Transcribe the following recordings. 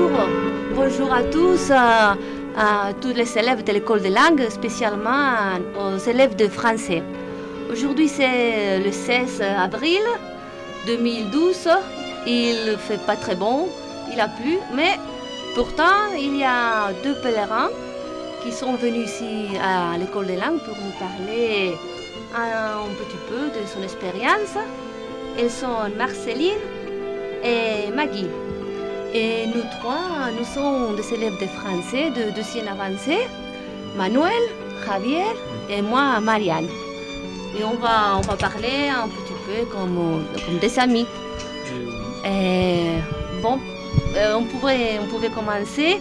Bonjour à tous, à tous les élèves de l'école de langue, spécialement aux élèves de français. Aujourd'hui, c'est le 16 avril 2012. Il ne fait pas très bon, il a plu, mais pourtant, il y a deux pèlerins qui sont venus ici à l'école de langue pour nous parler un petit peu de son expérience. Elles sont Marceline et Maggie. Et nous trois, nous sommes des élèves de français de deuxième avancée, Manuel, Javier et moi, Marianne. Et on va parler un petit peu comme des amis. Et bon, on pouvait commencer.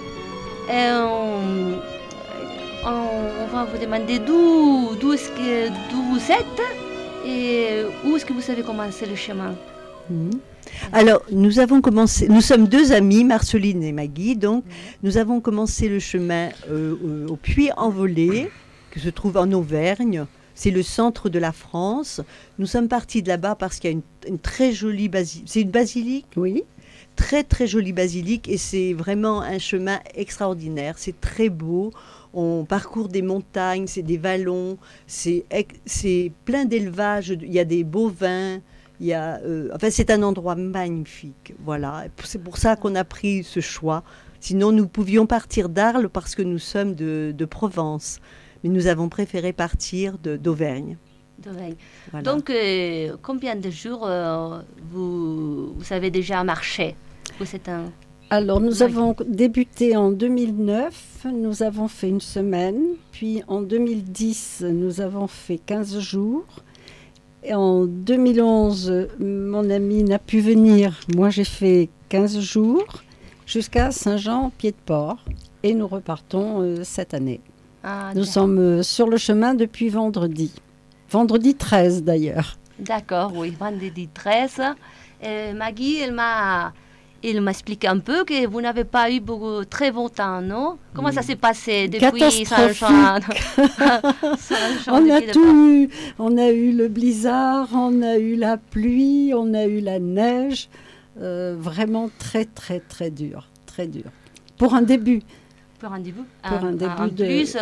On va vous demander d'où vous êtes et où est-ce que vous avez commencé le chemin. Alors, nous sommes deux amies, Marceline et Maggie, donc nous avons commencé le chemin au Puy-en-Velay, qui se trouve en Auvergne. C'est le centre de la France. Nous sommes partis de là-bas parce qu'il y a une très jolie basilique. C'est une basilique ? Oui. Très, très jolie basilique et c'est vraiment un chemin extraordinaire. C'est très beau. On parcourt des montagnes, c'est des vallons, c'est plein d'élevages. Il y a des bovins. C'est un endroit magnifique. Voilà. C'est pour ça qu'on a pris ce choix. Sinon, nous pouvions partir d'Arles parce que nous sommes de Provence. Mais nous avons préféré partir d'Auvergne. Voilà. Donc, combien de jours vous avez déjà marché? Alors, nous avons débuté en 2009, nous avons fait une semaine. Puis en 2010, nous avons fait 15 jours. Et en 2011, mon ami n'a pu venir. Moi, j'ai fait 15 jours jusqu'à Saint-Jean-Pied-de-Port. Et nous repartons cette année. Nous sommes sur le chemin depuis vendredi. Vendredi 13 d'ailleurs. D'accord, oui, vendredi 13. Maggie, elle m'a expliqué un peu que vous n'avez pas eu très bon temps, non? Comment ça s'est passé depuis Saint-Jean? On a tout eu. On a eu le blizzard, on a eu la pluie, on a eu la neige. Vraiment très, très, très dur. Très dur. Pour un début. Pour un début. En plus,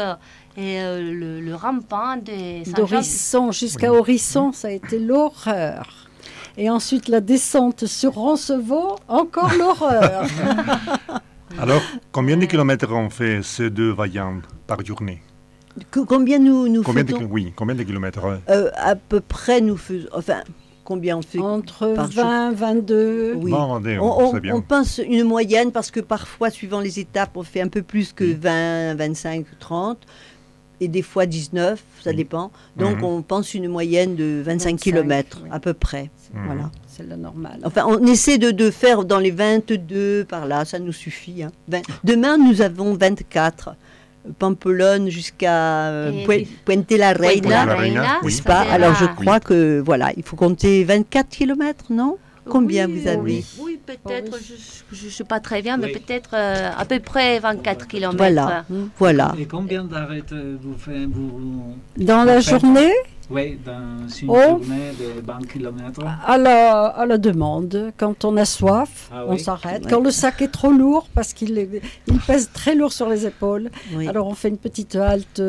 le rampant d'Orisson jusqu'à Orisson, ça a été l'horreur. Et ensuite, la descente sur Roncevaux, encore l'horreur. Alors, combien de kilomètres on fait ces deux variantes par journée? Combien nous faisons? Combien de kilomètres? À peu près, nous faisons... Enfin, combien on fait? Entre 20, 22. Oui. Bon, c'est bien. On pense une moyenne parce que parfois, suivant les étapes, on fait un peu plus que 20, 25, 30. Et des fois 19, ça dépend. Donc, on pense une moyenne de 25 km, à peu près. Voilà. C'est le normal. Enfin, on essaie de faire dans les 22, par là, ça nous suffit. Hein. Demain, nous avons 24. Pamplonne jusqu'à Puente la Reina, n'est-ce pas? Alors, je crois que, voilà, il faut compter 24 km, non? Combien vous avez? Oui, peut-être, je ne sais pas très bien, mais peut-être à peu près 24 km. Voilà. Et combien d'arrêts vous faites dans la journée? Oui, dans une journée de 20 km. À la demande. Quand on a soif, on s'arrête. Quand le sac est trop lourd, parce qu'il pèse très lourd sur les épaules, alors on fait une petite halte,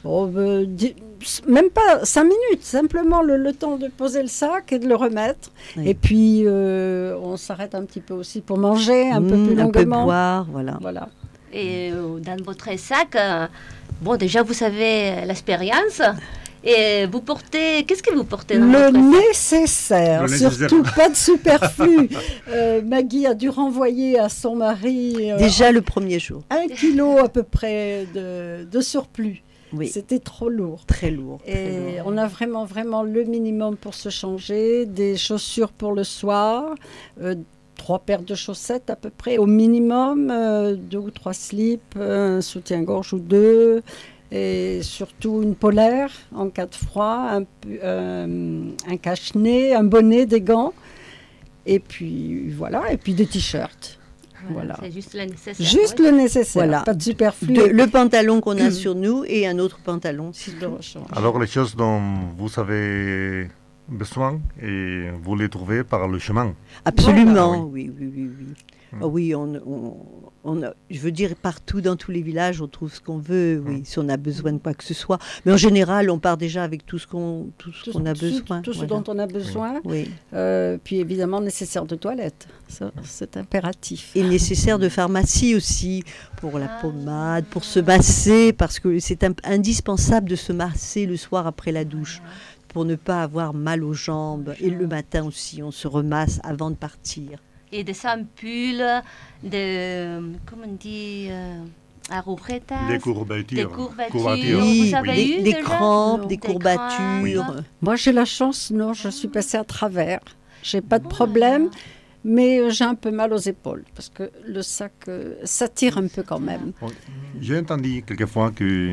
même pas 5 minutes, simplement le temps de poser le sac et de le remettre. Et puis, on s'arrête un petit peu aussi pour manger, un peu plus longuement. Un peu boire, voilà. Et dans votre sac, déjà vous avez l'expérience. Et vous portez... Qu'est-ce que vous portez dans votre sac? Surtout pas de superflu. Maggie a dû renvoyer à son mari... Déjà le premier jour. 1 kilo à peu près de surplus. Oui. C'était trop lourd. Très lourd. Et on a vraiment, vraiment le minimum pour se changer. Des chaussures pour le soir. 3 paires de chaussettes à peu près au minimum. 2 ou 3 slips. Un soutien-gorge ou 2. Et surtout une polaire en cas de froid, un cache-nez, un bonnet, des gants, et puis voilà, et puis des t-shirts. Voilà. C'est juste le nécessaire. Juste le nécessaire, pas de superflu. Le pantalon qu'on a sur nous et un autre pantalon. Alors les choses dont vous avez besoin et vous les trouvez par le chemin. Absolument, Voilà. oui. Ah oui, je veux dire, partout dans tous les villages, on trouve ce qu'on veut, oui, si on a besoin de quoi que ce soit. Mais en général, on part déjà avec tout ce qu'on a besoin. Tout ce voilà. dont on a besoin. Oui. Puis évidemment, nécessaire de toilette. Ça, c'est impératif. Et nécessaire de pharmacie aussi, pour la pommade, pour se masser, parce que c'est indispensable de se masser le soir après la douche, pour ne pas avoir mal aux jambes. Et le matin aussi, on se remasse avant de partir. Et des ampules, comment on dit, agujetas, Des courbatures. Oui, Vous avez eu des déjà crampes, Non. des Des courbatures. crampes. Moi, j'ai la chance, non, je suis passée à travers. J'ai pas de problème, mais j'ai un peu mal aux épaules parce que le sac, ça tire un peu quand même. J'ai entendu quelquefois que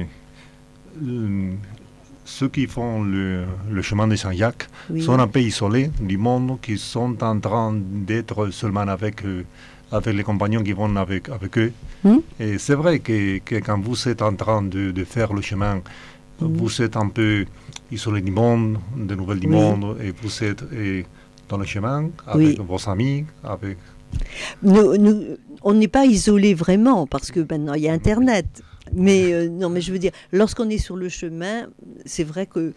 ceux qui font le chemin de Saint-Jacques Oui. sont un peu isolés du monde, qui sont en train d'être seulement avec les compagnons qui vont avec eux. Et c'est vrai que quand vous êtes en train de faire le chemin, vous êtes un peu isolé du monde, des nouvelles du monde, et vous êtes dans le chemin avec vos amis, avec... On n'est pas isolé vraiment, parce que maintenant il y a Internet. Mais non, mais je veux dire, lorsqu'on est sur le chemin, c'est vrai que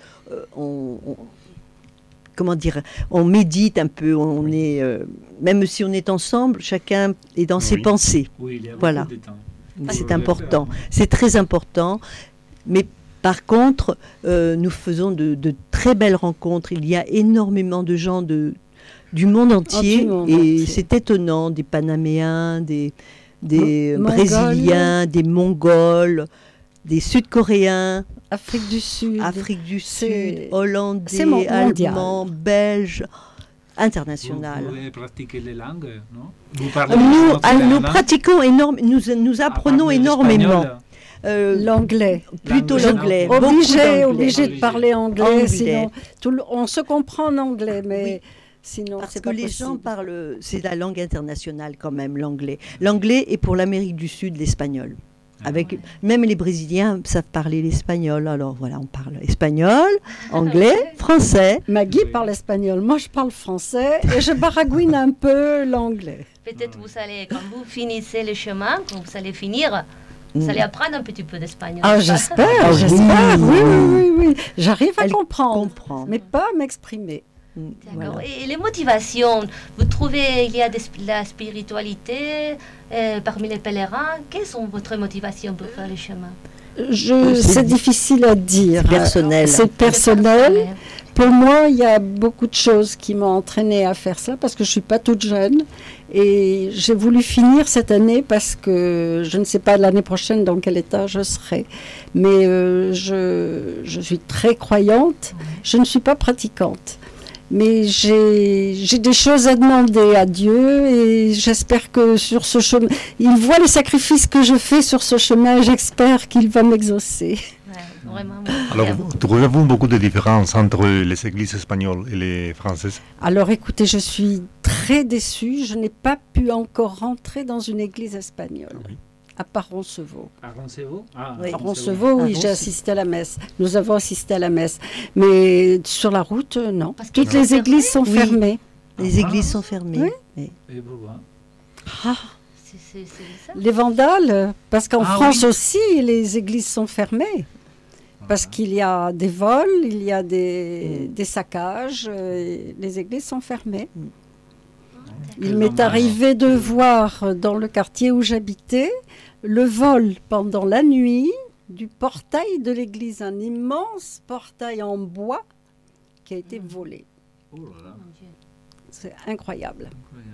comment dire, on médite un peu, on est, même si on est ensemble, chacun est dans ses pensées. Oui, il y a Voilà. beaucoup de temps. C'est important, c'est très important. Mais par contre, nous faisons de très belles rencontres. Il y a énormément de gens du monde entier, et c'est étonnant, des Panaméens, des Brésiliens, des Mongols, des Sud-Coréens, Afrique du Sud, Hollandais, Allemands, Belges, international. Vous pouvez pratiquer les langues, non? Nous pratiquons énormément, nous apprenons énormément. L'anglais. Plutôt l'anglais. Obligé de parler anglais. Sinon, on se comprend en anglais, mais... Sinon, parce c'est que pas les possible. gens parlent, c'est la langue internationale quand même, l'anglais. L'anglais est pour l'Amérique du Sud l'espagnol. Même les Brésiliens savent parler l'espagnol. Alors voilà, on parle espagnol, anglais, français. Maggie parle espagnol, moi je parle français et je baragouine un peu l'anglais. Peut-être vous allez, quand vous finissez le chemin, quand vous allez finir, vous allez apprendre un petit peu d'espagnol. Ah, j'espère, oui. J'arrive à comprendre, mais pas à m'exprimer. D'accord. Voilà. Et les motivations, vous trouvez il y a la spiritualité parmi les pèlerins? Quelles sont votre motivation pour faire le chemin? C'est difficile à dire. C'est personnel. Pour moi, il y a beaucoup de choses qui m'ont entraînée à faire ça parce que je ne suis pas toute jeune. Et j'ai voulu finir cette année parce que je ne sais pas l'année prochaine dans quel état je serai. Mais je suis très croyante. Je ne suis pas pratiquante. Mais j'ai des choses à demander à Dieu et j'espère que sur ce chemin, il voit les sacrifices que je fais sur ce chemin et j'espère qu'il va m'exaucer. Ouais, vraiment. Alors, trouvez-vous beaucoup de différences entre les églises espagnoles et les françaises? Alors écoutez, je suis très déçue. Je n'ai pas pu encore rentrer dans une église espagnole. Oui. À part Roncevaux. À Roncevaux? À Roncevaux, oui, j'ai assisté à la messe. Nous avons assisté à la messe. Mais sur la route, non. Toutes les églises sont fermées. Les églises sont fermées. Et pourquoi? C'est ça. Les vandales, parce qu'en France aussi, les églises sont fermées. Parce qu'il y a des vols, il y a des saccages, les églises sont fermées. Il m'est arrivé de voir dans le quartier où j'habitais le vol pendant la nuit du portail de l'église, un immense portail en bois qui a été volé. Oh là là. C'est incroyable.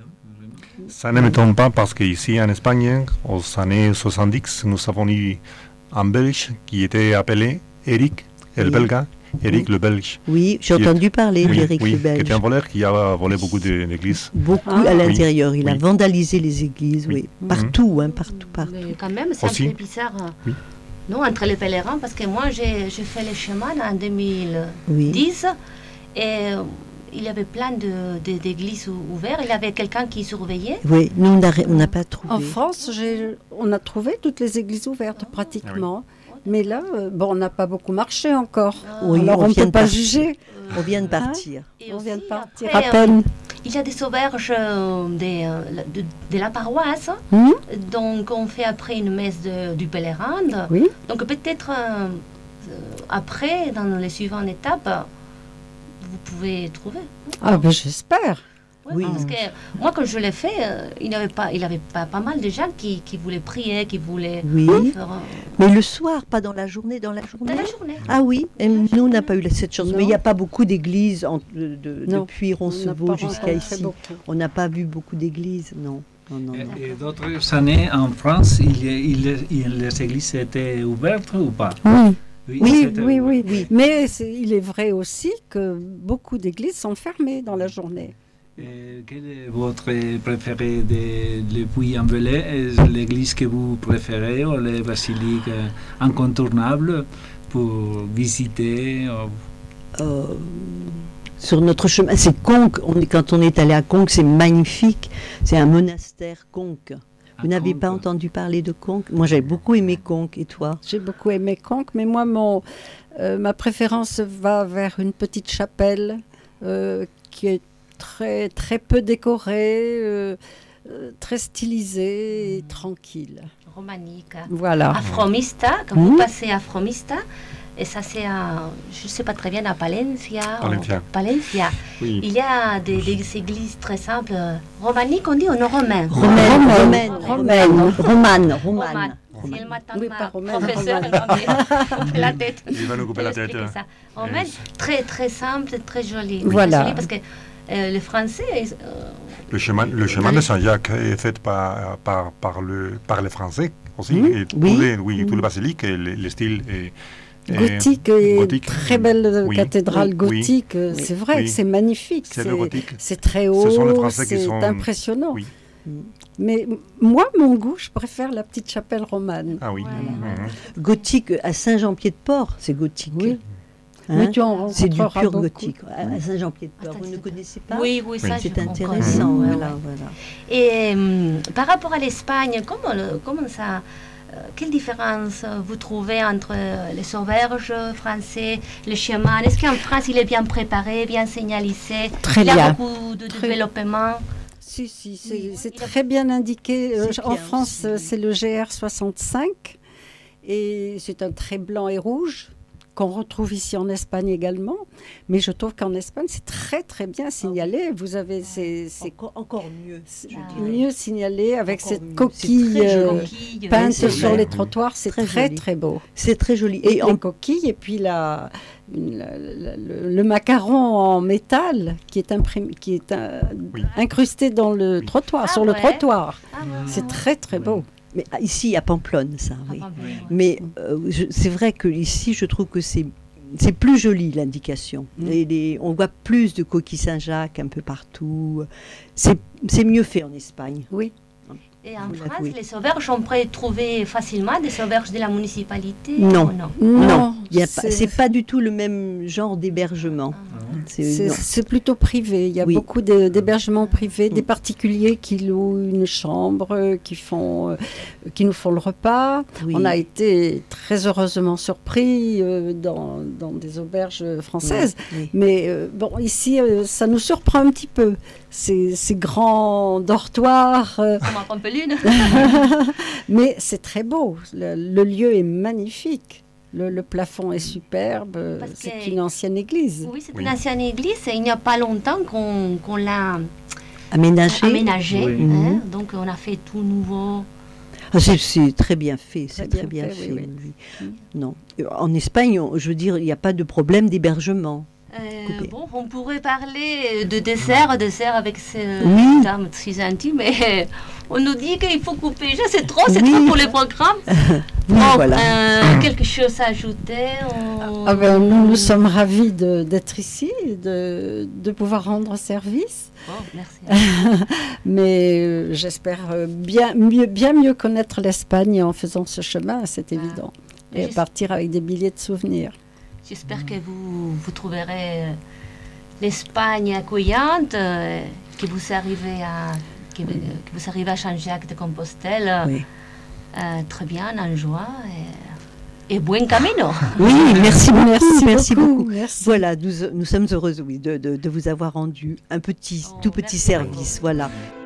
Ça ne m'étonne pas parce qu'ici en Espagne, aux années 70, nous avons eu un Belge qui était appelé Eric, le belga. Eric le Belge. Oui, j'ai entendu parler d'Eric le Belge. Qui était un voleur qui a volé beaucoup d'églises. Beaucoup à l'intérieur. Il a vandalisé les églises, partout, partout. Mais quand même, c'est un peu bizarre. Non, entre les pèlerins, parce que moi, j'ai fait le chemin en 2010 et il y avait plein d'églises ouvertes. Il y avait quelqu'un qui surveillait. Oui, nous, on n'a pas trouvé. En France, on a trouvé toutes les églises ouvertes pratiquement. Mais là, on n'a pas beaucoup marché encore. Oui, alors on ne peut pas juger. On vient de partir. Et On aussi, vient de partir après, à peine. Il y a des auberges de la paroisse. Donc, on fait après une messe du pèlerin. Oui. Donc, peut-être après, dans les suivantes étapes, vous pouvez trouver. Ah, ben j'espère. Oui, parce que moi, quand je l'ai fait, il y avait pas mal de gens qui voulaient prier, qui voulaient faire... Mais le soir, pas dans la journée, Dans la journée. Ah oui, et nous, on n'a pas eu cette chance. Non. Mais il n'y a pas beaucoup d'églises depuis Roncevaux jusqu'à ici. Beaucoup. On n'a pas vu beaucoup d'églises, non. Et d'autres années, en France, les églises étaient ouvertes ou pas? Oui. Mais il est vrai aussi que beaucoup d'églises sont fermées dans la journée. Quel est votre préféré des Puy-en-Velay? Est l'église que vous préférez ou les basiliques incontournables pour visiter? Sur notre chemin, c'est Conques. Quand on est allé à Conques, c'est magnifique. C'est un monastère Conques. Vous n'avez pas entendu parler de Conques? Moi, j'avais beaucoup aimé Conques. Et toi? J'ai beaucoup aimé Conques, mais moi, ma préférence va vers une petite chapelle qui est très, très peu décorée, très stylisée et tranquille. Romanique. Voilà. À Fromista, quand vous passez à Fromista, et ça c'est je ne sais pas très bien, à Palencia. Palencia. Oui. Il y a des églises très simples, romaniques, on dit, ou non romaines? Romanes. Si elle m'attend Oui, pas, pas romaine, professeur, elle va me couper la tête. Il va nous couper la tête. Romaine, très très simple, très jolie. Voilà. Très jolie parce que le français... Le chemin de Saint-Jacques est fait par les Français aussi. Et tous les basiliques, et les styles... Gothique et très belle cathédrale gothique. C'est vrai que c'est magnifique. C'est très haut, c'est impressionnant. Oui. Mais moi, mon goût, je préfère la petite chapelle romane. Ah oui. Ouais. Gothique à Saint-Jean-Pied-de-Port, c'est gothique. Oui. Hein? C'est du pur beaucoup. gothique. À Saint-Jean-Pied-de-Port, vous ne connaissez pas? Oui, ça c'est je intéressant. comprends. Voilà. Et par rapport à l'Espagne, comment ça... quelle différence vous trouvez entre les auberges français, le chemin? Est-ce qu'en France, il est bien préparé, bien signalisé? Très bien. Il y a beaucoup de développement? Si, c'est très bien indiqué. En France, c'est le GR65 et c'est un trait blanc et rouge qu'on retrouve ici en Espagne également. Mais je trouve qu'en Espagne, c'est très, très bien signalé. Vous avez encore mieux, mieux signalé avec encore cette mieux. coquille peinte sur les trottoirs. C'est très, très beau. C'est très joli. Et en coquille, et puis le macaron en métal qui est incrusté dans le trottoir, sur le trottoir. C'est très, très beau. Mais ici, à Pamplonne, ça, oui. Mais c'est vrai que ici, je trouve que c'est plus joli, l'indication. On voit plus de coquilles Saint-Jacques un peu partout. C'est mieux fait en Espagne. Oui. Et en France, les auberges, on pourrait trouver facilement des auberges de la municipalité? Non. C'est pas du tout le même genre d'hébergement. C'est plutôt privé. Il y a beaucoup d'hébergements privés, des particuliers qui louent une chambre, qui nous font le repas. Oui. On a été très heureusement surpris dans des auberges françaises. Oui. Mais ici, ça nous surprend un petit peu. Ces grands dortoirs. Mais c'est très beau. Le lieu est magnifique. Le plafond est superbe. C'est une ancienne église. Oui, c'est une ancienne église. Il n'y a pas longtemps qu'on l'a aménagée. Oui. Hein? Donc on a fait tout nouveau. C'est très bien fait. C'est très bien fait. Oui. Non. En Espagne, je veux dire, il n'y a pas de problème d'hébergement. On pourrait parler de dessert avec ce terme très gentil, mais on nous dit qu'il faut couper. C'est trop pour les programmes. Quelque chose à ajouter? Nous sommes ravis d'être ici, de pouvoir rendre service. Merci. Mais j'espère bien mieux connaître l'Espagne en faisant ce chemin, c'est évident. Et partir avec des billets de souvenirs. J'espère que vous trouverez l'Espagne accueillante, que vous arrivez à Saint-Jacques de Compostelle très bien, en joie. Et buen camino. Oui, merci beaucoup. Merci beaucoup. Merci. Voilà, nous sommes heureuses, oui, de vous avoir rendu un tout petit service. Voilà.